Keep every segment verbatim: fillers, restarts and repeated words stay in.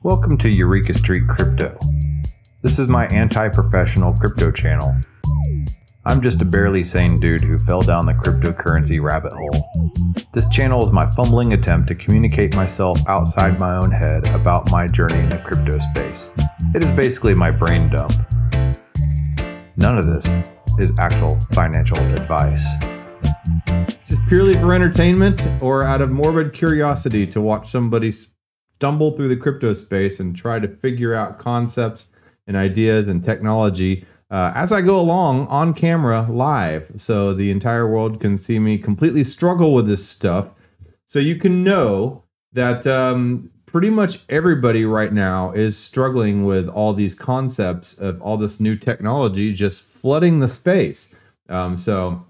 Welcome to Eureka Street Crypto. This is my anti-professional crypto channel. I'm just a barely sane dude who fell down the cryptocurrency rabbit hole. This channel is my fumbling attempt to communicate myself outside my own head about my journey in the crypto space. It is basically my brain dump. None of this is actual financial advice. Just purely for entertainment or out of morbid curiosity to watch somebody stumble through the crypto space and try to figure out concepts and ideas and technology uh, as I go along on camera live, so the entire world can see me completely struggle with this stuff. So you can know that um, pretty much everybody right now is struggling with all these concepts of all this new technology just flooding the space. Um, so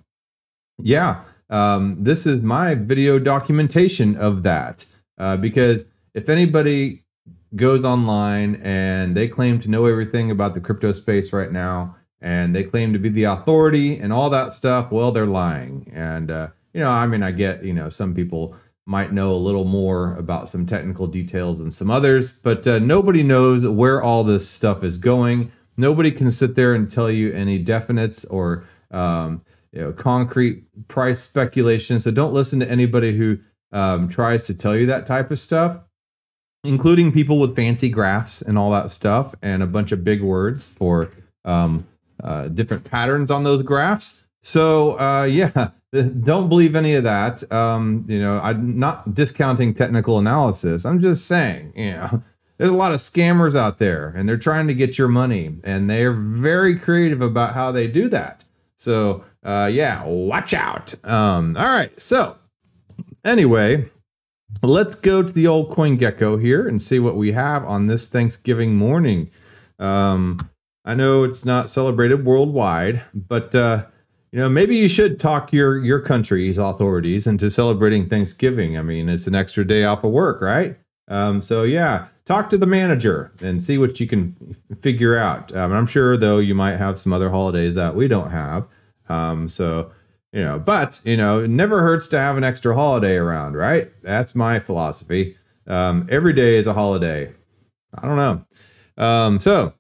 yeah, um, this is my video documentation of that uh, because if anybody goes online and they claim to know everything about the crypto space right now, and they claim to be the authority and all that stuff, well, they're lying. And, uh, you know, I mean, I get, you know, some people might know a little more about some technical details than some others, but uh, nobody knows where all this stuff is going. Nobody can sit there and tell you any definites or, um, you know, concrete price speculation. So don't listen to anybody who um, tries to tell you that type of stuff, including people with fancy graphs and all that stuff and a bunch of big words for um, uh, different patterns on those graphs. So uh, yeah, don't believe any of that. Um, you know, I'm not discounting technical analysis. I'm just saying, you know, there's a lot of scammers out there and they're trying to get your money and they're very creative about how they do that. So uh, yeah, watch out. Um, all right. So anyway, let's go to the old CoinGecko here and see what we have on this Thanksgiving morning. Um, I know it's not celebrated worldwide, but uh, you know, maybe you should talk your your country's authorities into celebrating Thanksgiving. I mean, it's an extra day off of work, right? Um, so yeah, talk to the manager and see what you can f- figure out. Um, I'm sure, though, you might have some other holidays that we don't have. Um, so. You know, but, you know, it never hurts to have an extra holiday around, right? That's my philosophy. Um, every day is a holiday. I don't know. Um, so,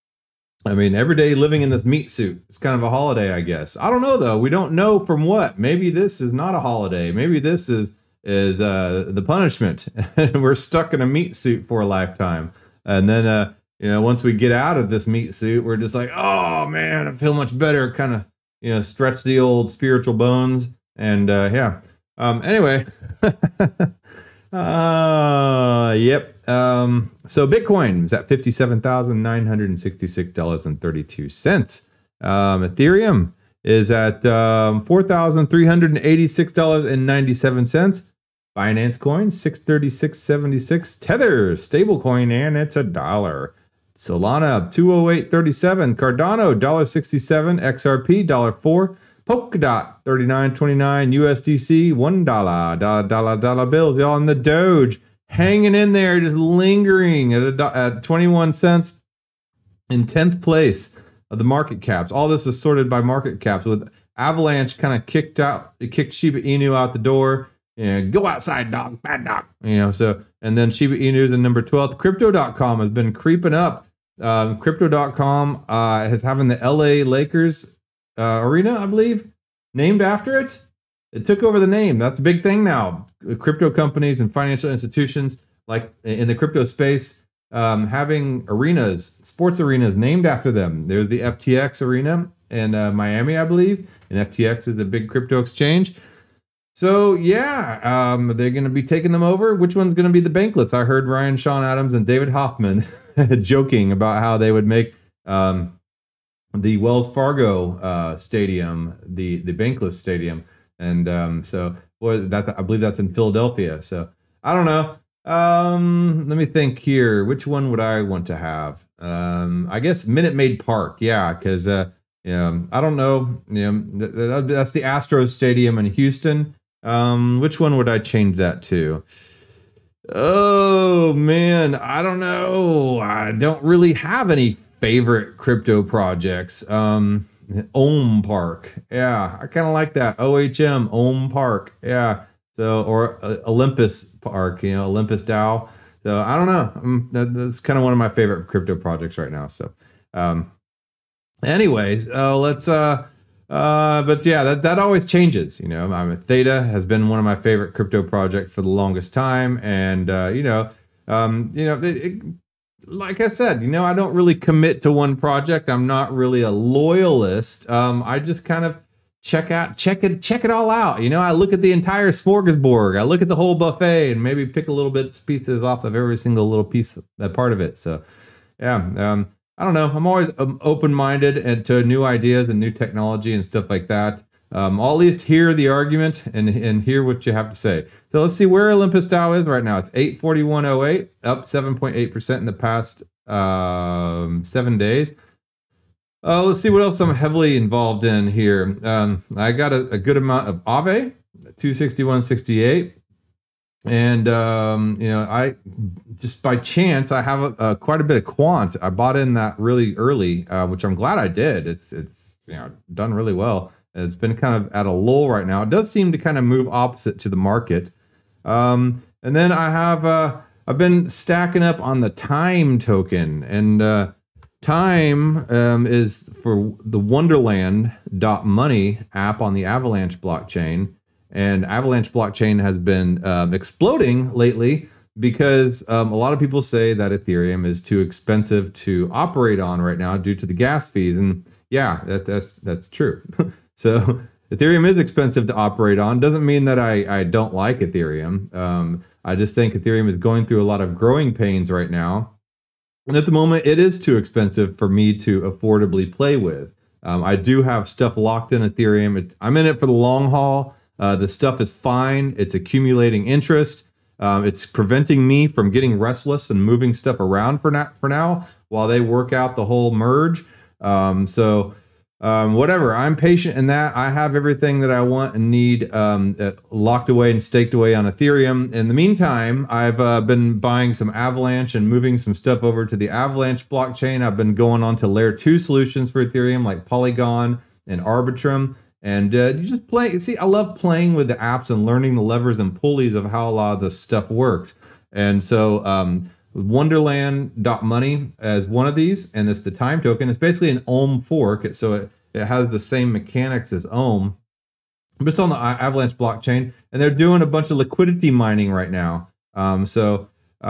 I mean, every day living in this meat suit is kind of a holiday, I guess. I don't know, though. We don't know from what. Maybe this is not a holiday. Maybe this is is uh, the punishment. We're stuck in a meat suit for a lifetime. And then, uh, you know, once we get out of this meat suit, we're just like, oh, man, I feel much better, kind of. You know, stretch the old spiritual bones. And uh, yeah. Um, anyway. uh, yep. Um, so Bitcoin is at fifty-seven thousand nine hundred sixty-six dollars and thirty-two cents. Um, Ethereum is at um, four thousand three hundred eighty-six dollars and ninety-seven cents. Binance Coin, six thirty-six seventy-six. Tether, stablecoin, and it's a dollar. Solana, two oh eight thirty-seven. Cardano, one dollar sixty-seven. X R P, one dollar four. Polkadot, thirty-nine twenty-nine. U S D C, one dollar. Dollar, dollar, dollar bills. Y'all in the Doge, hanging in there, just lingering at, a, at twenty-one cents in tenth place of the market caps. All this is sorted by market caps, with Avalanche kind of kicked out, it kicked Shiba Inu out the door. And go outside, dog, bad dog. You know, so, and then Shiba Inu is in number twelve. Crypto dot com has been creeping up. Um, Crypto dot com uh, is having the L A Lakers uh, arena, I believe, named after it. It took over the name. That's a big thing now. Crypto companies and financial institutions, like in the crypto space, um, having arenas, sports arenas named after them. There's the F T X arena in uh, Miami, I believe. And F T X is a big crypto exchange. So, yeah, um, they're going to be taking them over. Which one's going to be the Bankless? I heard Ryan Sean Adams and David Hoffman joking about how they would make um, the Wells Fargo uh, Stadium the, the Bankless Stadium. And um, so, boy, that I believe that's in Philadelphia. So, I don't know. Um, let me think here. Which one would I want to have? Um, I guess Minute Maid Park. Yeah, because, uh, you know, I don't know. You know, th- th- that's the Astros Stadium in Houston. Um, which one would I change that to? Oh, man, I don't know. I don't really have any favorite crypto projects. Um, Ohm Park. Yeah, I kind of like that. O H M, Ohm Park. Yeah. So, or uh, Olympus Park, you know, Olympus DAO. So I don't know. Um, that, that's kind of one of my favorite crypto projects right now. So, um, anyways, uh, let's. Uh, uh, but yeah, that that always changes. You know, I'm Theta has been one of my favorite crypto projects for the longest time, and uh, you know, um, you know, it, it, like I said, you know, I don't really commit to one project. I'm not really a loyalist. Um, I just kind of check out, check it, check it all out. You know, I look at the entire smorgasbord. I look at the whole buffet and maybe pick a little bit pieces off of every single little piece, that part of it. So, yeah, um, I don't know. I'm always um, open-minded and to new ideas and new technology and stuff like that. Um, I'll at least hear the argument and and hear what you have to say. So let's see where Olympus Dow is right now. It's eight forty-one oh eight, up seven point eight percent in the past um, seven days. Uh, let's see what else I'm heavily involved in here. Um, I got a, a good amount of Aave, two sixty-one sixty-eight. And, um, you know, I just by chance, I have a, a, quite a bit of quant. I bought in that really early, uh, which I'm glad I did. It's, it's, you know, done really well. It's been kind of at a lull right now. It does seem to kind of move opposite to the market. Um, and then I have, uh, I've been stacking up on the Time token, and, uh, Time um, is for the Wonderland dot money app on the Avalanche blockchain. And Avalanche blockchain has been um, exploding lately because um, a lot of people say that Ethereum is too expensive to operate on right now due to the gas fees. And yeah, that's that's that's true. So Ethereum is expensive to operate on. Doesn't mean that I, I don't like Ethereum. Um, I just think Ethereum is going through a lot of growing pains right now. And at the moment, it is too expensive for me to affordably play with. Um, I do have stuff locked in Ethereum. It, I'm in it for the long haul. Uh, the stuff is fine. It's accumulating interest. Um, it's preventing me from getting restless and moving stuff around for now, for now while they work out the whole merge. Um, so um, whatever, I'm patient in that. I have everything that I want and need um, uh, locked away and staked away on Ethereum. In the meantime, I've uh, been buying some Avalanche and moving some stuff over to the Avalanche blockchain. I've been going on to layer two solutions for Ethereum like Polygon and Arbitrum. And uh, you just play. See, I love playing with the apps and learning the levers and pulleys of how a lot of this stuff works. And so um, Wonderland dot money as one of these, and it's the Time token. It's basically an Ohm fork. So it, it has the same mechanics as Ohm, but it's on the Avalanche blockchain. And they're doing a bunch of liquidity mining right now. Um, so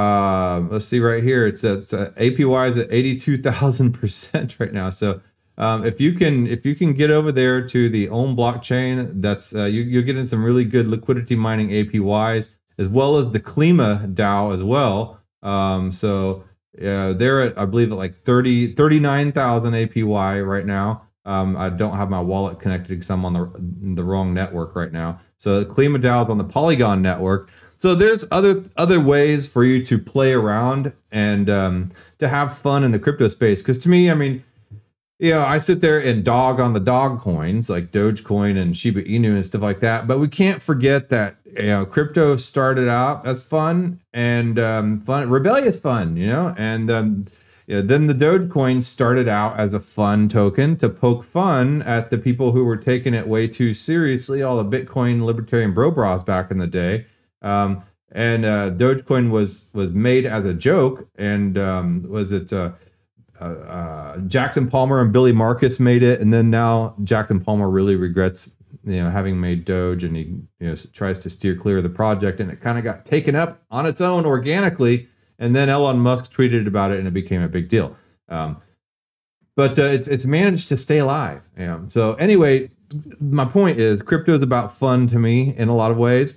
uh, let's see right here. It's, it's uh, A P Y is at eighty-two thousand percent right now. So Um, if you can, if you can get over there to the Ohm blockchain, that's uh, you, you're getting some really good liquidity mining A P Ys, as well as the Klima DAO as well. Um, so uh, they're at, I believe, at like thirty, thirty-nine thousand A P Y right now. Um, I don't have my wallet connected because I'm on the the wrong network right now. So the Klima DAO is on the Polygon network. So there's other other ways for you to play around and um, to have fun in the crypto space. Because to me, I mean, you know, I sit there and dog on the dog coins like Dogecoin and Shiba Inu and stuff like that. But we can't forget that, you know, crypto started out as fun and um, fun, rebellious fun, you know, and um, you know, then the Dogecoin started out as a fun token to poke fun at the people who were taking it way too seriously, all the Bitcoin libertarian bro bras back in the day. Um, and uh, Dogecoin was was made as a joke. And um, was it... Uh, Uh, uh, Jackson Palmer and Billy Marcus made it, and then now Jackson Palmer really regrets, you know, having made Doge, and he, you know, tries to steer clear of the project, and it kind of got taken up on its own organically, and then Elon Musk tweeted about it, and it became a big deal. Um, but uh, it's it's managed to stay alive. You know? So anyway, my point is, crypto is about fun to me in a lot of ways,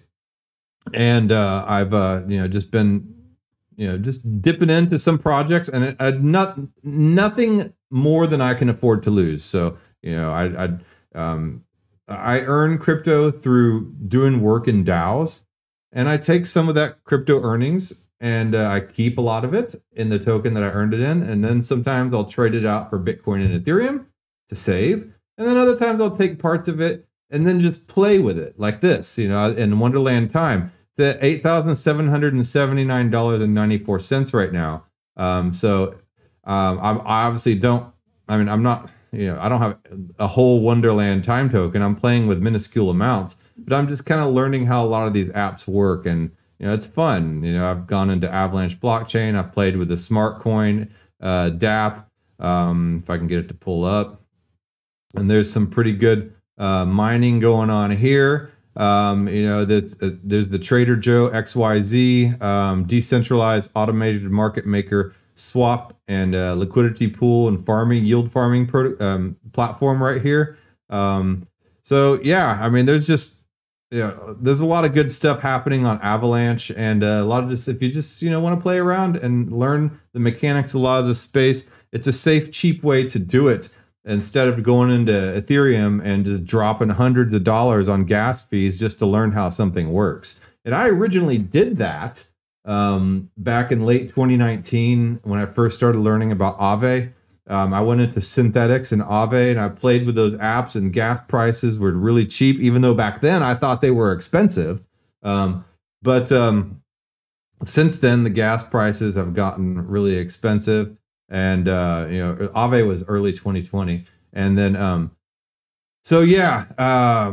and uh, I've uh, you know just been. You know, just dipping into some projects, and it, uh, not nothing more than I can afford to lose. So, you know, I I um, I earn crypto through doing work in DAOs, and I take some of that crypto earnings and uh, I keep a lot of it in the token that I earned it in, and then sometimes I'll trade it out for Bitcoin and Ethereum to save, and then other times I'll take parts of it and then just play with it like this, you know, in Wonderland Time. At eight thousand seven hundred seventy-nine dollars and ninety-four cents right now. Um, so um, I'm, I obviously don't, I mean, I'm not, you know, I don't have a whole Wonderland Time token. I'm playing with minuscule amounts, but I'm just kind of learning how a lot of these apps work and, you know, it's fun. You know, I've gone into Avalanche blockchain. I've played with the smart coin, uh, D A P, um, if I can get it to pull up. And there's some pretty good uh, mining going on here. Um, you know, that's, uh, there's the Trader Joe X Y Z, um, decentralized automated market maker swap and uh, liquidity pool and farming, yield farming pro- um, platform right here. Um, so, yeah, I mean, there's just, yeah, there's a lot of good stuff happening on Avalanche, and uh, a lot of this, if you just, you know, want to play around and learn the mechanics of a lot of the space, it's a safe, cheap way to do it. Instead of going into Ethereum and just dropping hundreds of dollars on gas fees just to learn how something works. And I originally did that um, back in late twenty nineteen when I first started learning about Aave. Um, I went into Synthetics and Aave, and I played with those apps, and gas prices were really cheap, even though back then I thought they were expensive. Um, but um, since then, the gas prices have gotten really expensive. And, uh, you know, Aave was early twenty twenty. And then, um, so yeah, uh,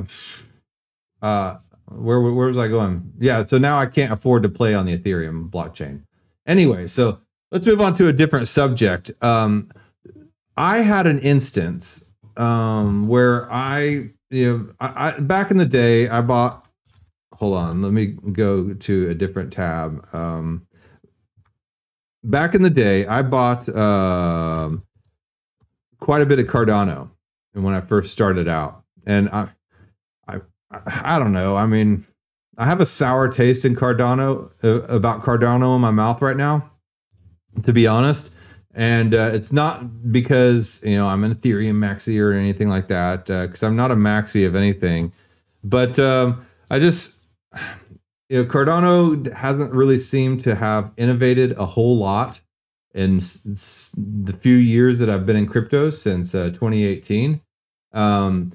uh, where, where was I going? Yeah. So now I can't afford to play on the Ethereum blockchain. Anyway, so let's move on to a different subject. Um, I had an instance, um, where I, you know, I, I, back in the day, I bought, hold on, let me go to a different tab. Um, Back in the day, I bought uh, quite a bit of Cardano, and when I first started out, and I, I, I don't know. I mean, I have a sour taste in Cardano uh, about Cardano in my mouth right now, to be honest. And uh, it's not because you know I'm an Ethereum maxi or anything like that, because uh, I'm not a maxi of anything. But um, I just. You know, Cardano hasn't really seemed to have innovated a whole lot in s- s- the few years that I've been in crypto since uh, twenty eighteen. Um,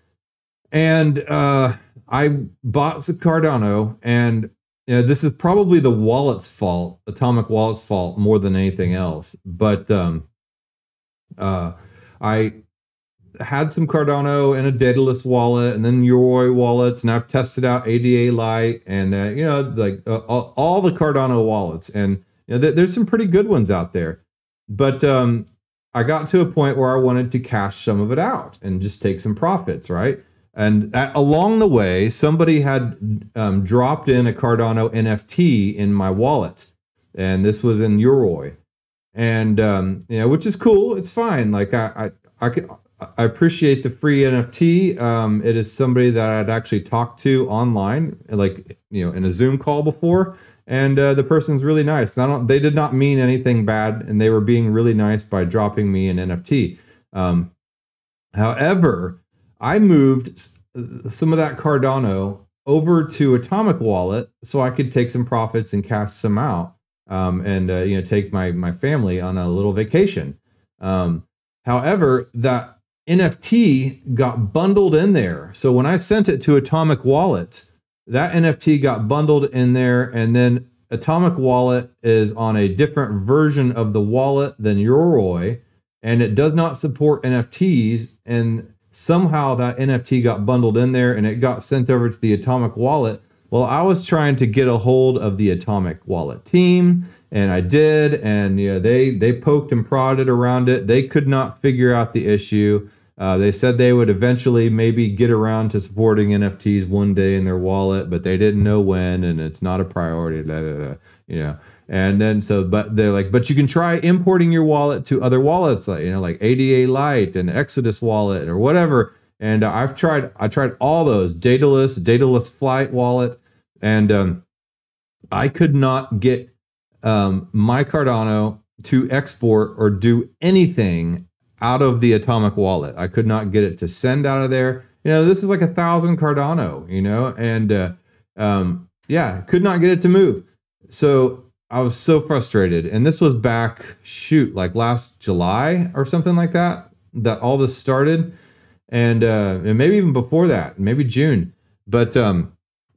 and uh, I bought some Cardano, and you know, this is probably the wallet's fault, Atomic Wallet's fault, more than anything else. But um, uh, I had some Cardano in a Daedalus wallet, and then Yoroi wallets, and I've tested out A D A Lite, and uh, you know, like uh, all, all the Cardano wallets, and you know, th- there's some pretty good ones out there. But um, I got to a point where I wanted to cash some of it out and just take some profits, right? And at, along the way, somebody had um, dropped in a Cardano N F T in my wallet, and this was in Yoroi, and um, you know, which is cool. It's fine. Like I, I, I could. I appreciate the free N F T. Um, it is somebody that I'd actually talked to online, like, you know, in a Zoom call before. And uh, the person's really nice. I don't, they did not mean anything bad, and they were being really nice by dropping me an N F T. Um, however, I moved some of that Cardano over to Atomic Wallet so I could take some profits and cash some out, um, and uh, you know, take my my family on a little vacation. Um, however, that N F T got bundled in there. So when I sent it to Atomic Wallet, that N F T got bundled in there, and then Atomic Wallet is on a different version of the wallet than Yoroi, and it does not support N F Ts, and somehow that N F T got bundled in there and it got sent over to the Atomic Wallet. Well, I was trying to get a hold of the Atomic Wallet team, and I did, and you know, they they poked and prodded around it. They could not figure out the issue. Uh, they said they would eventually maybe get around to supporting N F Ts one day in their wallet, but they didn't know when, and it's not a priority, blah, blah, blah, you know. And then so, but they're like, but you can try importing your wallet to other wallets, like, you know, like A D A Lite and Exodus Wallet or whatever. And uh, I've tried, I tried all those, Daedalus, Daedalus Flight Wallet, and um, I could not get um, my Cardano to export or do anything out of the Atomic Wallet. I could not get it to send out of there. You know, this is like a thousand Cardano, you know, and uh, um, yeah, could not get it to move. So I was so frustrated. And this was back, shoot, like last July or something like that, that all this started. And, uh, and maybe even before that, maybe June. But um,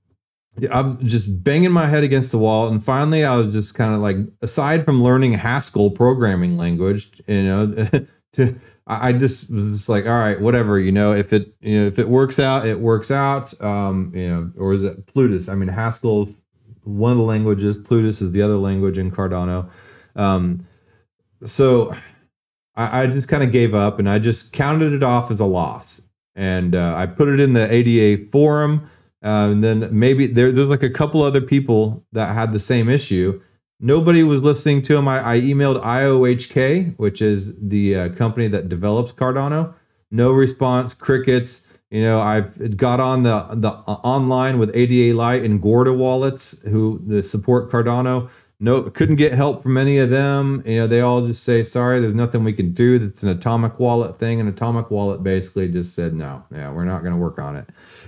I'm just banging my head against the wall. And finally, I was just kind of like, aside from learning Haskell programming language, you know, to I just was just like, all right, whatever, you know, if it, you know, if it works out, it works out. Um, you know, or is it Plutus? I mean, Haskell's one of the languages. Plutus is the other language in Cardano. Um, so I, I just kind of gave up and I just counted it off as a loss. And uh, I put it in the A D A forum. Uh, and then maybe there, there's like a couple other people that had the same issue. Nobody was listening to them. I, I emailed I O H K, which is the uh, company that develops Cardano. No response, crickets. You know, I've got on the the uh, online with A D A Lite and Gorda wallets who the support Cardano. No, couldn't get help from any of them. You know, they all just say, sorry, there's nothing we can do. That's an Atomic Wallet thing. And Atomic Wallet basically just said, no, yeah, we're not going to work on it.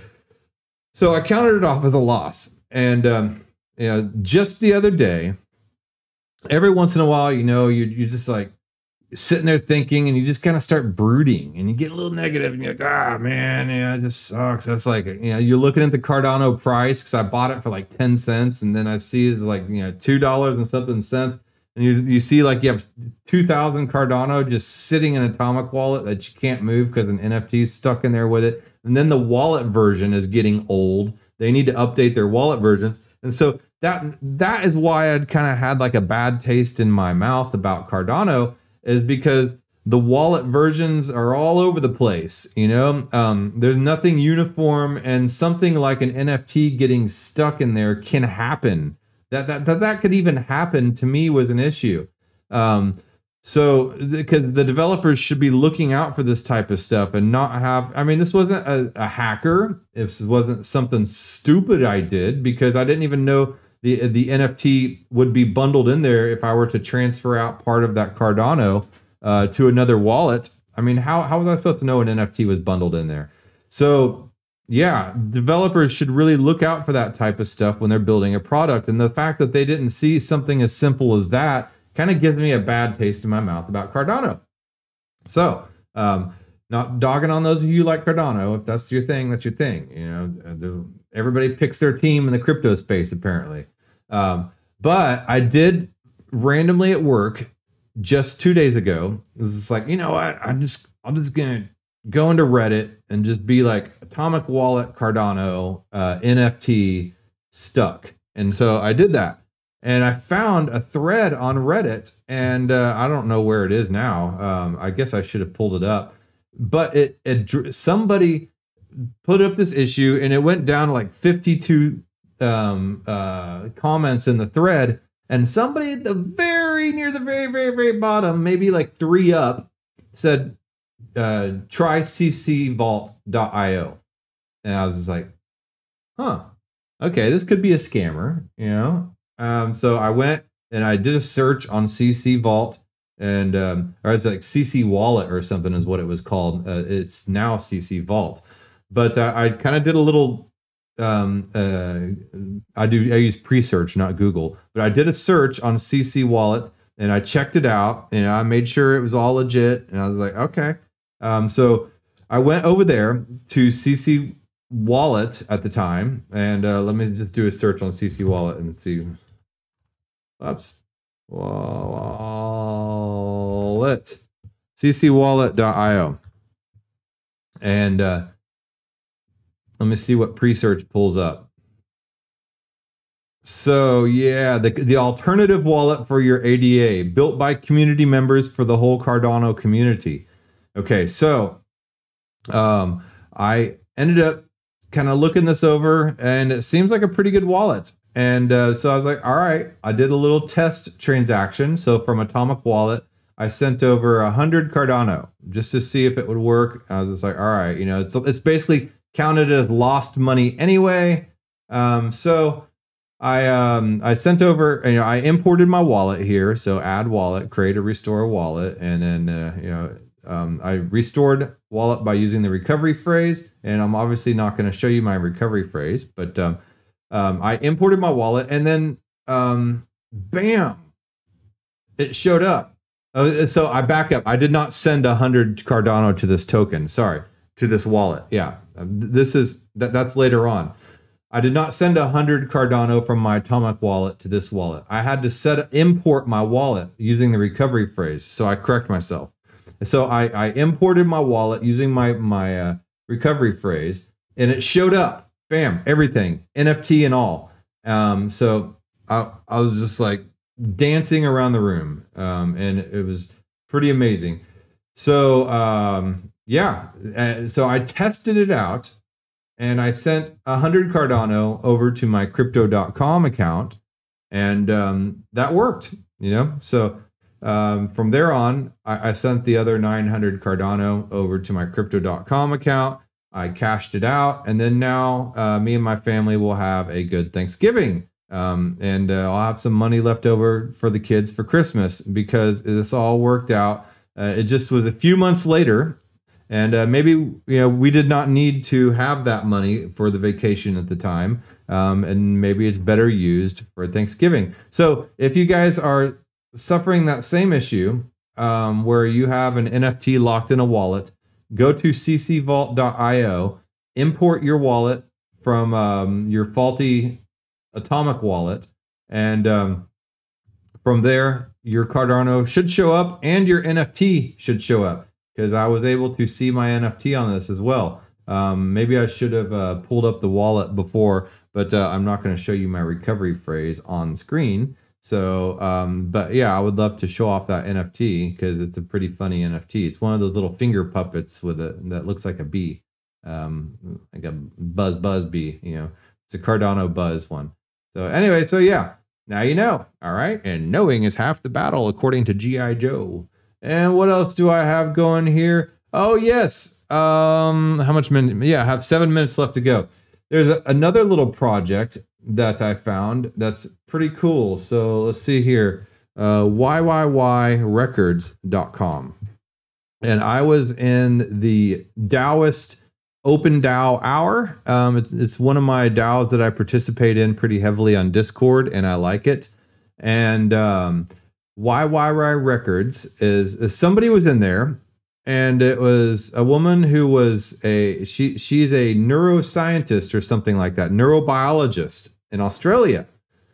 So I counted it off as a loss. And um, you know, just the other day, every once in a while, you know, you you're just like sitting there thinking, and you just kind of start brooding, and you get a little negative, and you're like, ah, man, yeah, it just sucks. That's like, you know, you're looking at the Cardano price because I bought it for like ten cents, and then I see it's like, you know, two dollars and something cents, and you you see like you have two thousand Cardano just sitting in Atomic Wallet that you can't move because an N F T is stuck in there with it, and then the wallet version is getting old. They need to update their wallet versions, and so that that is why I'd kind of had like a bad taste in my mouth about Cardano, is because the wallet versions are all over the place. You know, um, there's nothing uniform, and something like an N F T getting stuck in there can happen. That that that, that could even happen to me was an issue. Um, so because the developers should be looking out for this type of stuff and not have, I mean, this wasn't a, a hacker. This wasn't something stupid I did, because I didn't even know the the N F T would be bundled in there if I were to transfer out part of that Cardano uh, to another wallet. I mean, how how was I supposed to know an N F T was bundled in there? So yeah, developers should really look out for that type of stuff when they're building a product. And the fact that they didn't see something as simple as that kind of gives me a bad taste in my mouth about Cardano. So um, not dogging on those of you like Cardano. If that's your thing, that's your thing. You know, the, everybody picks their team in the crypto space, apparently. Um, but I did randomly at work just two days ago. This is like, you know what? I'm just, I'm just gonna go into Reddit and just be like Atomic Wallet Cardano uh, N F T stuck. And so I did that, and I found a thread on Reddit, and uh, I don't know where it is now. Um, I guess I should have pulled it up, but it, it somebody put up this issue, and it went down to like fifty-two um uh comments in the thread, and somebody at the very near the very very very bottom, maybe like three up, said uh try c c vault dot i o. And I was just like, huh, okay, this could be a scammer, you know. Um so I went and I did a search on C C Vault, and um or it's like C C Wallet or something is what it was called. Uh, it's now C C Vault, but uh, I kind of did a little um uh I do I use pre-search, not Google, but I did a search on C C Wallet, and I checked it out, and I made sure it was all legit, and I was like, okay. Um so I went over there to C C Wallet at the time, and uh let me just do a search on C C Wallet and see. Oops. Wallet. c c wallet dot i o. And uh let me see what pre-search pulls up. So yeah, the, the alternative wallet for your A D A, built by community members for the whole Cardano community. Okay, so um, I ended up kind of looking this over, and it seems like a pretty good wallet. And uh, so I was like, all right, I did a little test transaction. So from Atomic Wallet, I sent over one hundred Cardano just to see if it would work. I was just like, all right, you know, it's it's basically counted as lost money anyway. Um, so I um, I sent over, you know, I imported my wallet here. So add wallet, create a restore wallet, and then uh, you know, um, I restored wallet by using the recovery phrase. And I'm obviously not going to show you my recovery phrase, but um, um, I imported my wallet, and then um, bam, it showed up. Uh, so I back up. I did not send a hundred Cardano to this token. Sorry, to this wallet. Yeah. This is that that's later on. I did not send a hundred Cardano from my Atomic wallet to this wallet. I had to set import my wallet using the recovery phrase. So I correct myself. So I, I imported my wallet using my my uh, recovery phrase, and it showed up. Bam, everything, N F T and all. Um, so I, I was just like dancing around the room, um, and it was pretty amazing. So um, yeah, uh, so I tested it out, and I sent one hundred Cardano over to my crypto dot com account, and um, that worked, you know. So um, from there on, I, I sent the other nine hundred Cardano over to my crypto dot com account. I cashed it out, and then now uh, me and my family will have a good Thanksgiving, um, and uh, I'll have some money left over for the kids for Christmas because this all worked out. Uh, it just was a few months later, and uh, maybe you know we did not need to have that money for the vacation at the time, um, and maybe it's better used for Thanksgiving. So if you guys are suffering that same issue, um, where you have an N F T locked in a wallet, go to c c vault dot io, import your wallet from um, your faulty Atomic wallet, and um, from there, your Cardano should show up and your N F T should show up, because I was able to see my N F T on this as well. Um, maybe I should have uh, pulled up the wallet before, but uh, I'm not going to show you my recovery phrase on screen. So, um, but yeah, I would love to show off that N F T because it's a pretty funny N F T. It's one of those little finger puppets with a that looks like a bee, um, like a buzz buzz bee. You know, it's a Cardano buzz one. So anyway, so yeah, now you know. All right, and knowing is half the battle, according to G I Joe. And what else do I have going here? Oh yes, um, how much minute? Yeah, I have seven minutes left to go. There's a, another little project that I found that's pretty cool. So let's see here, uh, y y y records dot com. And I was in the Daoist Open DAO Hour. Um, it's, it's one of my DAOs that I participate in pretty heavily on Discord, and I like it. And um, Y Y Y Records is, is somebody was in there, and it was a woman who was a she she's a neuroscientist or something like that, neurobiologist in Australia.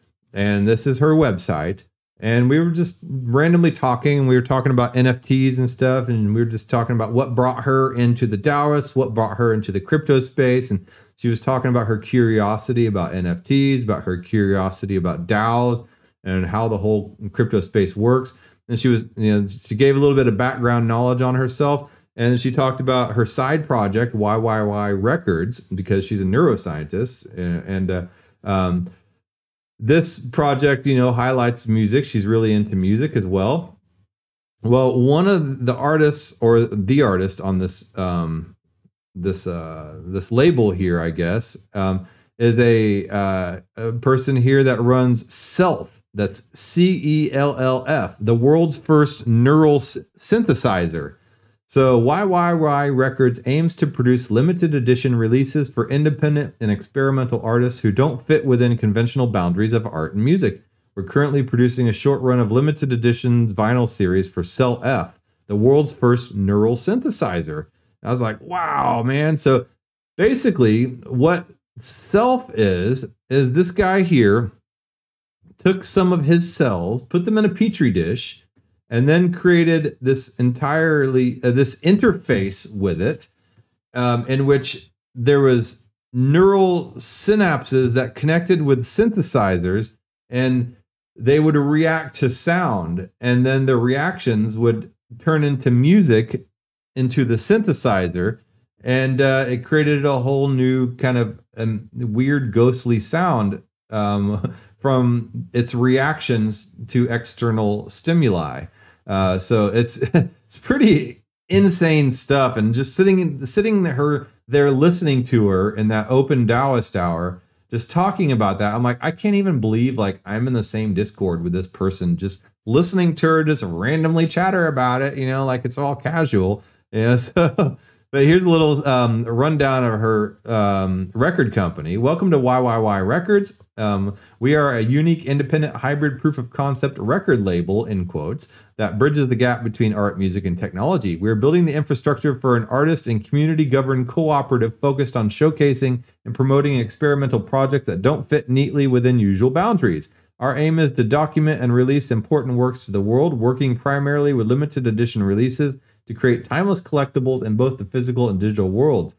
And this is her website. And we were just randomly talking, and we were talking about N F Ts and stuff. And we were just talking about what brought her into the Daoist, what brought her into the crypto space. And she was talking about her curiosity about N F Ts, about her curiosity about DAOs, and how the whole crypto space works. And she was, you know, she gave a little bit of background knowledge on herself. And she talked about her side project, Y Y Y Records, because she's a neuroscientist. And, and uh, um, this project, you know, highlights music. She's really into music as well. Well, one of the artists, or the artist on this um, this uh, this label here, I guess, um, is a, uh, a person here that runs Self. That's C E L L F, the world's first neural s- synthesizer. So Y Y Y Records aims to produce limited edition releases for independent and experimental artists who don't fit within conventional boundaries of art and music. We're currently producing a short run of limited edition vinyl series for Cell F, the world's first neural synthesizer. I was like, wow, man. So basically what Self is, is this guy here took some of his cells, put them in a petri dish, and then created this entirely uh, this interface with it, um, in which there was neural synapses that connected with synthesizers, and they would react to sound, and then the reactions would turn into music into the synthesizer, and uh, it created a whole new kind of um, weird ghostly sound um, from its reactions to external stimuli. Uh, so it's it's pretty insane stuff, and just sitting sitting her there listening to her in that Open Daoist Hour, just talking about that, I'm like, I can't even believe like I'm in the same Discord with this person, just listening to her just randomly chatter about it, you know, like it's all casual. Yeah. So, but here's a little um, rundown of her um, record company. Welcome to Y Y Y Records. Um, we are a unique, independent, hybrid proof of concept record label, in quotes, that bridges the gap between art, music, and technology. We're building the infrastructure for an artist and community-governed cooperative focused on showcasing and promoting experimental projects that don't fit neatly within usual boundaries. Our aim is to document and release important works to the world, working primarily with limited edition releases to create timeless collectibles in both the physical and digital worlds.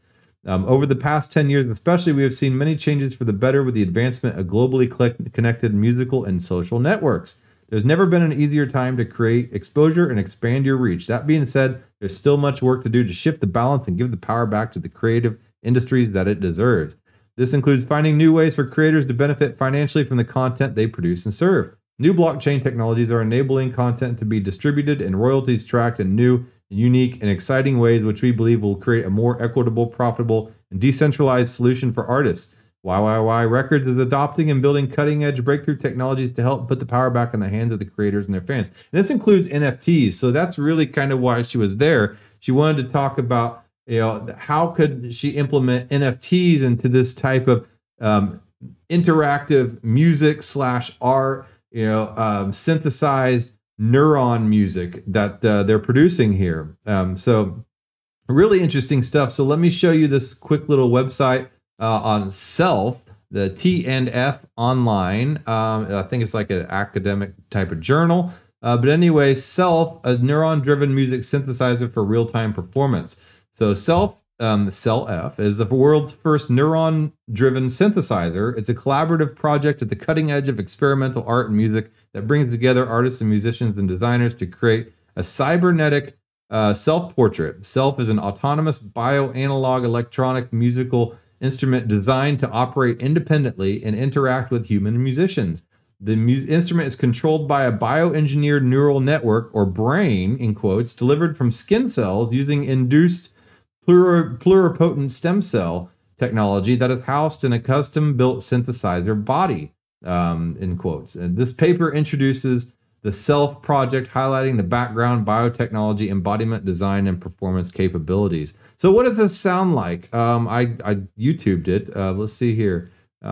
Um, over the past ten years, especially, we have seen many changes for the better with the advancement of globally connected musical and social networks. There's never been an easier time to create exposure and expand your reach. That being said, there's still much work to do to shift the balance and give the power back to the creative industries that it deserves. This includes finding new ways for creators to benefit financially from the content they produce and serve. New blockchain technologies are enabling content to be distributed and royalties tracked in new, unique, and exciting ways, which we believe will create a more equitable, profitable, and decentralized solution for artists. Y Y Y Records is adopting and building cutting-edge breakthrough technologies to help put the power back in the hands of the creators and their fans. And this includes N F Ts, so that's really kind of why she was there. She wanted to talk about, you know, how could she implement N F Ts into this type of um, interactive music slash art, you know, um, synthesized neuron music that uh, they're producing here. Um, so really interesting stuff. So let me show you this quick little website. Uh, on Self, the T and F online. Um, I think it's like an academic type of journal. Uh, but anyway, Self, a neuron-driven music synthesizer for real-time performance. So Self, um, SelF, is the world's first neuron-driven synthesizer. It's a collaborative project at the cutting edge of experimental art and music that brings together artists and musicians and designers to create a cybernetic uh, self-portrait. Self is an autonomous bioanalog electronic musical instrument designed to operate independently and interact with human musicians. The mu- instrument is controlled by a bioengineered neural network, or brain, in quotes, delivered from skin cells using induced pluri- pluripotent stem cell technology that is housed in a custom-built synthesizer body, um, in quotes. And this paper introduces the Self project, highlighting the background, biotechnology, embodiment, design, and performance capabilities. So what does this sound like? Um, I, I YouTubed it. Uh, let's see here.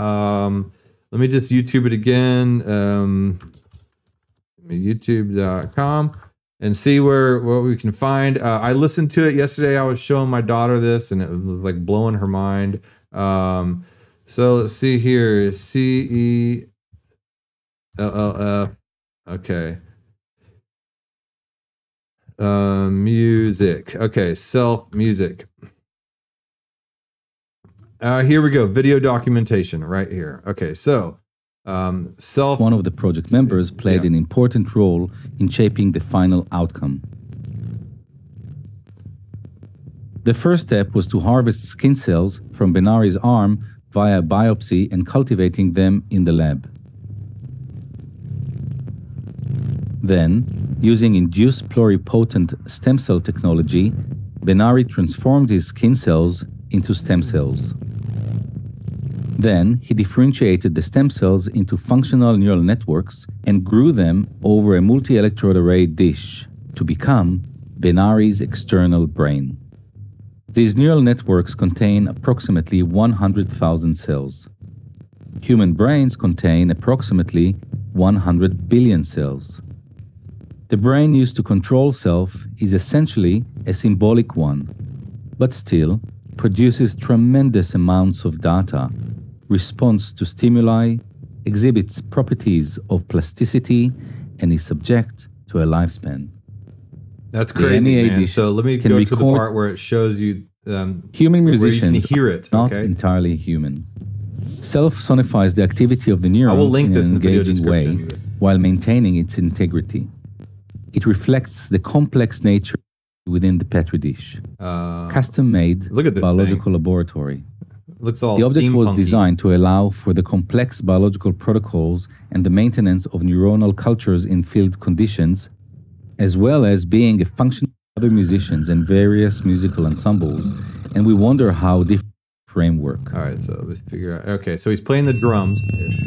Um, let me just YouTube it again. Um, YouTube dot com and see where what we can find. Uh, I listened to it yesterday. I was showing my daughter this, and it was like blowing her mind. Um, so let's see here. C E L L F. Okay. Uh, music. Okay, Self music. Uh, here we go. Video documentation right here. Okay, so um, Self. One of the project members played yeah. an important role in shaping the final outcome. The first step was to harvest skin cells from Benari's arm via biopsy and cultivating them in the lab. Then, using induced pluripotent stem cell technology, Benari transformed his skin cells into stem cells. Then, he differentiated the stem cells into functional neural networks and grew them over a multi-electrode array dish to become Benari's external brain. These neural networks contain approximately one hundred thousand cells. Human brains contain approximately one hundred billion cells. The brain used to control self is essentially a symbolic one, but still produces tremendous amounts of data, responds to stimuli, exhibits properties of plasticity, and is subject to a lifespan. That's The crazy, M E A man. dish So let me can go to the record- part where it shows you um, Human where you musicians can hear it. are not Okay. entirely human. Self-sonifies the activity of the I will neurons link in this an in the video engaging way description. while maintaining its integrity. It reflects the complex nature within the Petri dish, Uh, custom-made look at this biological laboratory. looks all The object was steampunky. designed to allow for the complex biological protocols and the maintenance of neuronal cultures in field conditions, as well as being a function of other musicians and various musical ensembles, and we wonder how different framework. All right, so let's figure out. Okay, so he's playing the drums.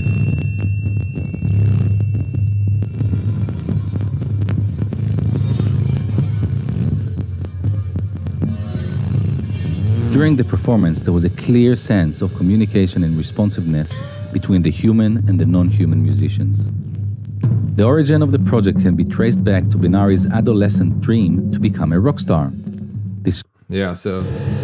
During the performance, there was a clear sense of communication and responsiveness between the human and the non-human musicians. The origin of the project can be traced back to Benari's adolescent dream to become a rock star. This Yeah, so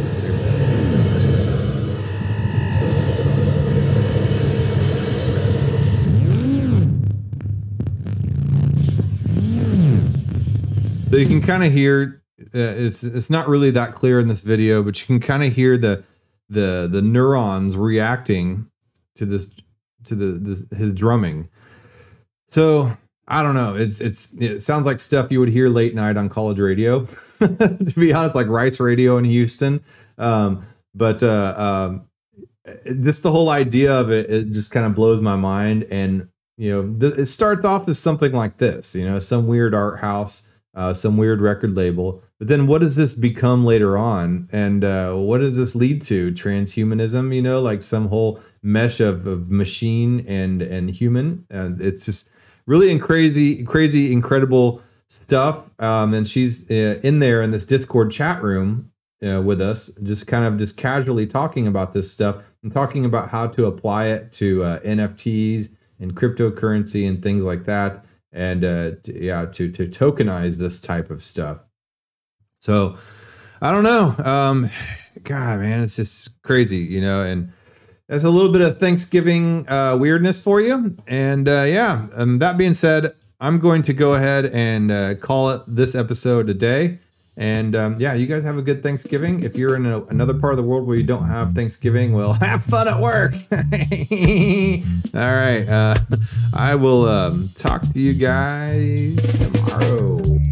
So you can kind of hear uh, it's it's not really that clear in this video, but you can kind of hear the the the neurons reacting to this to the this, his drumming. So I don't know. It's it's it sounds like stuff you would hear late night on college radio. To be honest, like Rice Radio in Houston. Um, but uh, um, this the whole idea of it, it just kind of blows my mind. And you know, th- it starts off as something like this, you know, some weird art house, uh, some weird record label. But then what does this become later on? And uh, what does this lead to? Transhumanism, you know, like some whole mesh of, of machine and and human. And it's just really in crazy, crazy, incredible stuff. Um, and she's uh, in there in this Discord chat room uh, with us, just kind of just casually talking about this stuff and talking about how to apply it to uh, N F Ts and cryptocurrency and things like that. And uh, to, yeah, to to tokenize this type of stuff. So I don't know. Um, God, man, it's just crazy, you know, and that's a little bit of Thanksgiving uh, weirdness for you. And uh, yeah, um, that being said, I'm going to go ahead and uh, call it this episode a day. And um, yeah, you guys have a good Thanksgiving. If you're in a, another part of the world where you don't have Thanksgiving, well, have fun at work. All right. Uh, I will um, talk to you guys tomorrow.